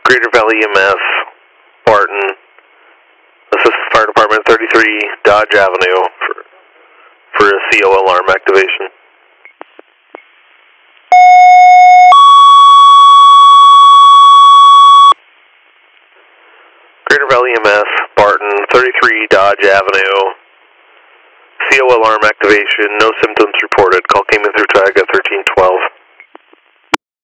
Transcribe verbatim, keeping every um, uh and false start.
Greater Valley E M S, Barton, Assistant Fire Department thirty-three Dodge Avenue for, for a C O alarm activation. Greater Valley E M S, Barton, thirty-three Dodge Avenue, C O alarm activation, no symptoms reported. Call came in through tag at thirteen